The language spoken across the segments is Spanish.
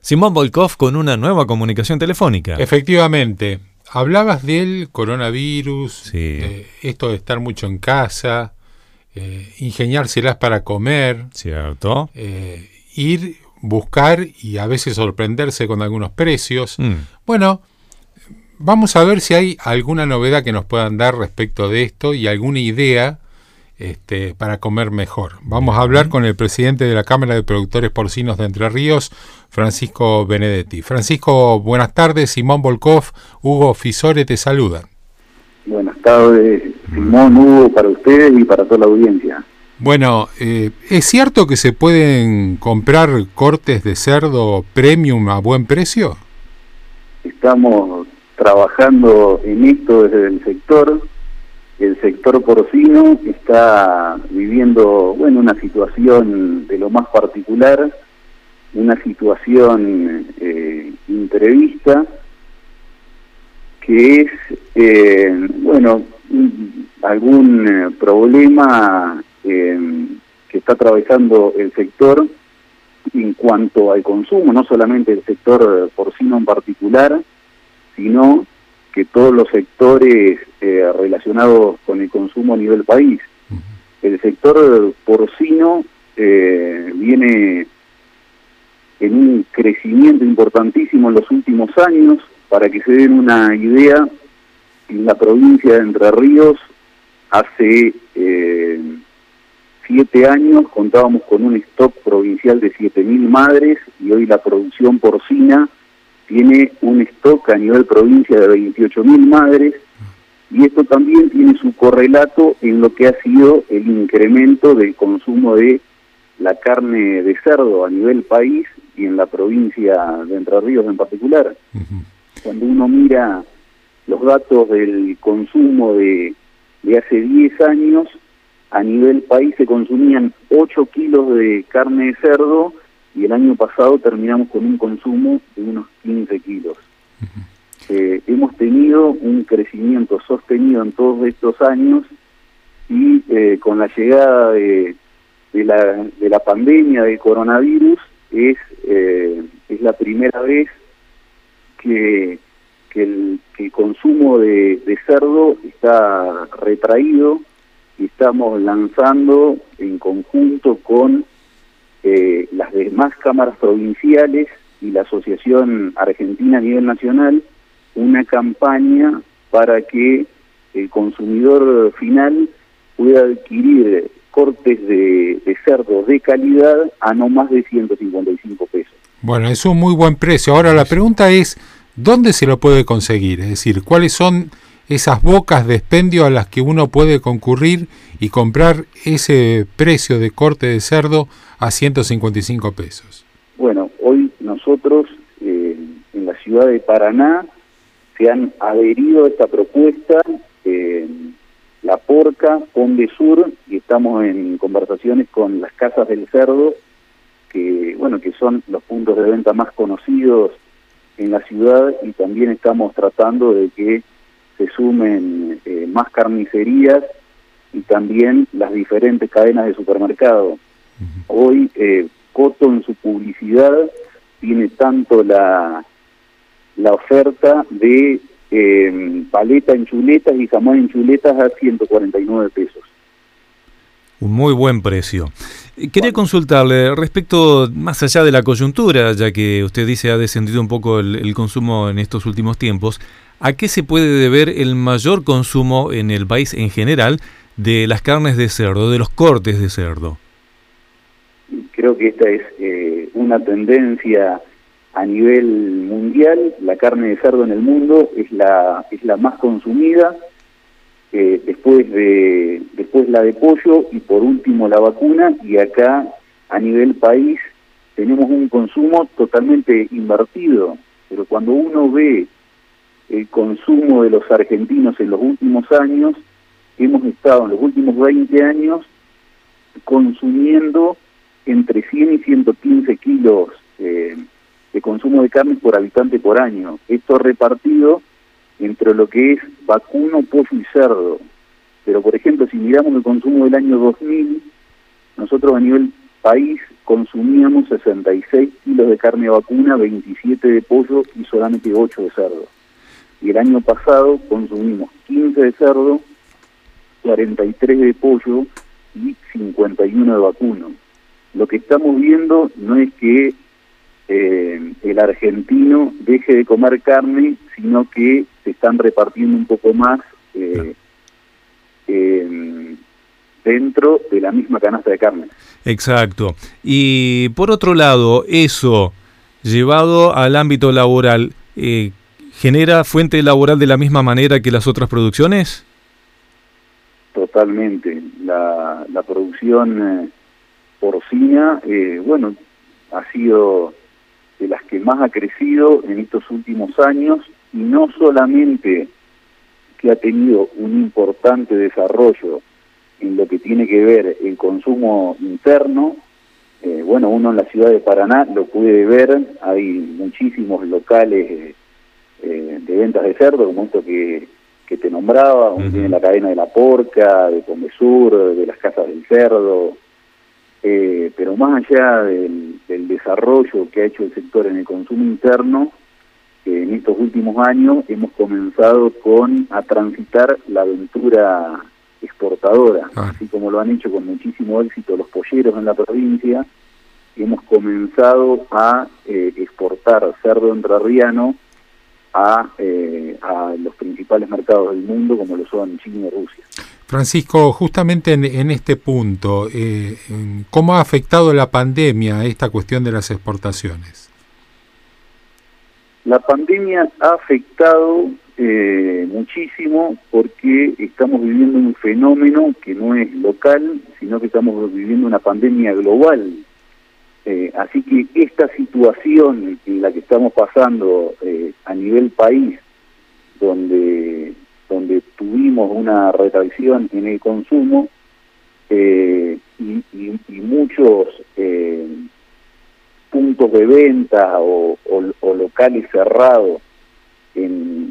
Simón Volkov con una nueva comunicación telefónica. Efectivamente, hablabas del coronavirus, Sí. Esto de estar mucho en casa, ingeniárselas para comer, ¿Cierto? ir, buscar y a veces sorprenderse con algunos precios. Bueno, vamos a ver si hay alguna novedad que nos puedan dar respecto de esto y alguna idea para comer mejor. Vamos a hablar con el presidente de la Cámara de Productores Porcinos de Entre Ríos, Francisco Benedetti. Francisco, buenas tardes. Simón Volkov, Hugo Fisore te saludan. Buenas tardes, Simón, Hugo, para ustedes y para toda la audiencia. Bueno, ¿es cierto que se pueden comprar cortes de cerdo premium a buen precio? Estamos trabajando en esto desde el sector. El sector porcino está viviendo, una situación de lo más particular, una situación imprevista, que es, algún problema que está atravesando el sector en cuanto al consumo, no solamente el sector porcino en particular, sino que todos los sectores relacionados con el consumo a nivel país. El sector porcino viene en un crecimiento importantísimo en los últimos años. Para que se den una idea, en la provincia de Entre Ríos hace 7 años contábamos con un stock provincial de 7.000 madres y hoy la producción porcina tiene un stock a nivel provincia de 28.000 madres, y esto también tiene su correlato en lo que ha sido el incremento del consumo de la carne de cerdo a nivel país y en la provincia de Entre Ríos en particular. Cuando uno mira los datos del consumo de hace 10 años, a nivel país se consumían 8 kilos de carne de cerdo, y el año pasado terminamos con un consumo de unos 15 kilos. Hemos tenido un crecimiento sostenido en todos estos años, y con la llegada de la pandemia del coronavirus es la primera vez que el consumo de cerdo está retraído, y estamos lanzando en conjunto con las demás cámaras provinciales y la Asociación Argentina a nivel nacional una campaña para que el consumidor final pueda adquirir cortes de cerdo de calidad a no más de 155 pesos. Bueno, es un muy buen precio. Ahora la pregunta es, ¿dónde se lo puede conseguir? Es decir, ¿cuáles son esas bocas de expendio a las que uno puede concurrir y comprar ese precio de corte de cerdo a 155 pesos? Bueno, hoy nosotros en la ciudad de Paraná se han adherido a esta propuesta La Porca, Pon Sur, y estamos en conversaciones con las casas del cerdo, que son los puntos de venta más conocidos en la ciudad, y también estamos tratando de que se sumen más carnicerías y también las diferentes cadenas de supermercado. Hoy Coto en su publicidad tiene tanto la oferta de paleta en chuletas y jamón en chuletas a 149 pesos. Un muy buen precio. Quería consultarle respecto, más allá de la coyuntura, ya que usted dice ha descendido un poco el consumo en estos últimos tiempos, ¿a qué se puede deber el mayor consumo en el país en general de las carnes de cerdo, de los cortes de cerdo? Creo que esta es una tendencia a nivel mundial. La carne de cerdo en el mundo es la más consumida, después la de pollo y por último la vacuna, y acá a nivel país tenemos un consumo totalmente invertido. Pero cuando uno ve el consumo de los argentinos en los últimos años, hemos estado en los últimos 20 años consumiendo entre 100 y 115 kilos de consumo de carne por habitante por año. Esto repartido entre lo que es vacuno, pollo y cerdo. Pero, por ejemplo, si miramos el consumo del año 2000, nosotros a nivel país consumíamos 66 kilos de carne vacuna, 27 de pollo y solamente 8 de cerdo. Y el año pasado consumimos 15 de cerdo, 43 de pollo y 51 de vacuno. Lo que estamos viendo no es que el argentino deje de comer carne, sino que se están repartiendo un poco más dentro de la misma canasta de carne. Exacto. Y por otro lado, eso llevado al ámbito laboral, ¿genera fuente laboral de la misma manera que las otras producciones? Totalmente. La producción porcina, bueno, ha sido de las que más ha crecido en estos últimos años, y no solamente que ha tenido un importante desarrollo en lo que tiene que ver el consumo interno. Bueno, uno en la ciudad de Paraná lo puede ver, hay muchísimos locales de ventas de cerdo, como esto que te nombraba, uno tiene la cadena de La Porca, de Comesur, de las Casas del Cerdo, pero más allá del desarrollo que ha hecho el sector en el consumo interno, en estos últimos años hemos comenzado a transitar la aventura exportadora, así como lo han hecho con muchísimo éxito los polleros en la provincia. Hemos comenzado a exportar cerdo entrerriano a los principales mercados del mundo, como lo son China y Rusia. Francisco, justamente en este punto, ¿cómo ha afectado la pandemia a esta cuestión de las exportaciones? La pandemia ha afectado muchísimo, porque estamos viviendo un fenómeno que no es local, sino que estamos viviendo una pandemia global. Así que esta situación en la que estamos pasando a nivel país, donde tuvimos una retracción en el consumo y muchos puntos de venta o locales cerrados en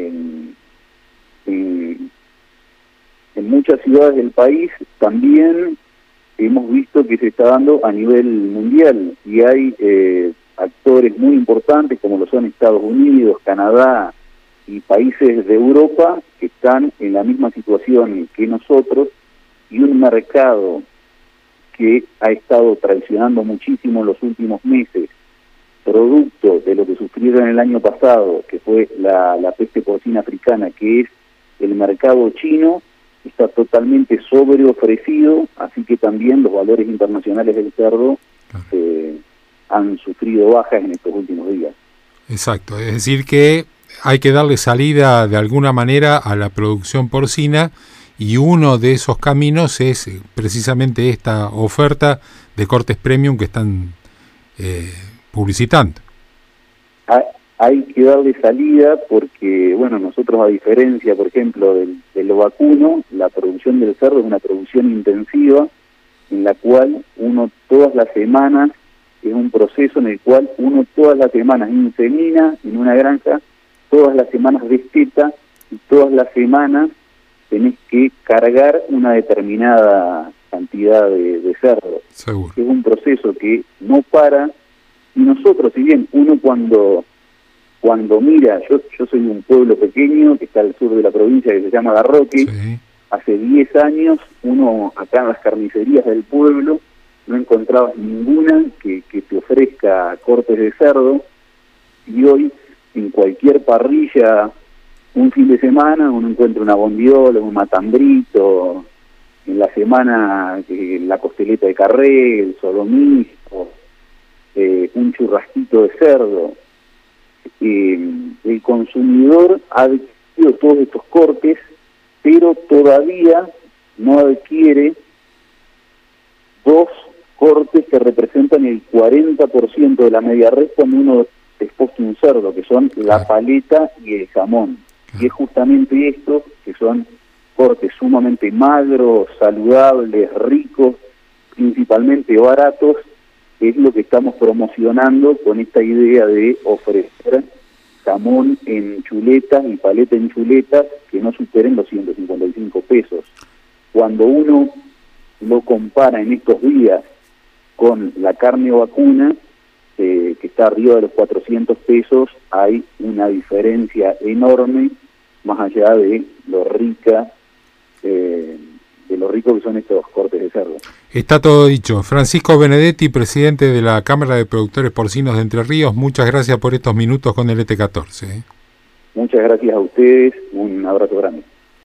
muchas ciudades del país, también hemos visto que se está dando a nivel mundial, y hay actores muy importantes como lo son Estados Unidos, Canadá y países de Europa que están en la misma situación que nosotros, y un mercado que ha estado traicionando muchísimo en los últimos meses, producto de lo que sufrieron el año pasado, que fue la peste porcina africana, que es el mercado chino, está totalmente sobreofrecido, así que también los valores internacionales del cerdo han sufrido bajas en estos últimos días. Exacto, es decir que hay que darle salida de alguna manera a la producción porcina, y uno de esos caminos es precisamente esta oferta de cortes premium que están publicitando. Hay que darle salida porque, bueno, nosotros, a diferencia, por ejemplo, del vacuno, la producción del cerdo es una producción intensiva en la cual uno todas las semanas, es un proceso en el cual uno todas las semanas insemina en una granja, todas las semanas desteta y todas las semanas tenés que cargar una determinada cantidad de cerdo. Seguro. Es un proceso que no para, y nosotros, si bien uno cuando mira, yo soy de un pueblo pequeño que está al sur de la provincia, que se llama Garroque. Sí. Hace 10 años uno acá en las carnicerías del pueblo no encontraba ninguna que te ofrezca cortes de cerdo, y hoy en cualquier parrilla un fin de semana uno encuentra una bondiola, un matambrito, en la semana la costeleta de carré, el solomillo, un churrasquito de cerdo. El consumidor ha adquirido todos estos cortes, pero todavía no adquiere dos cortes que representan el 40% de la media res cuando uno exposta un cerdo, que son la paleta y el jamón. Y es justamente esto, que son cortes sumamente magros, saludables, ricos, principalmente baratos, es lo que estamos promocionando con esta idea de ofrecer jamón en chuletas y paleta en chuletas que no superen los 155 pesos. Cuando uno lo compara en estos días con la carne vacuna, que está arriba de los 400 pesos, hay una diferencia enorme, más allá de lo rico que son estos cortes de cerdo. Está todo dicho. Francisco Benedetti, presidente de la Cámara de Productores Porcinos de Entre Ríos, muchas gracias por estos minutos con el ET14. Muchas gracias a ustedes, un abrazo grande.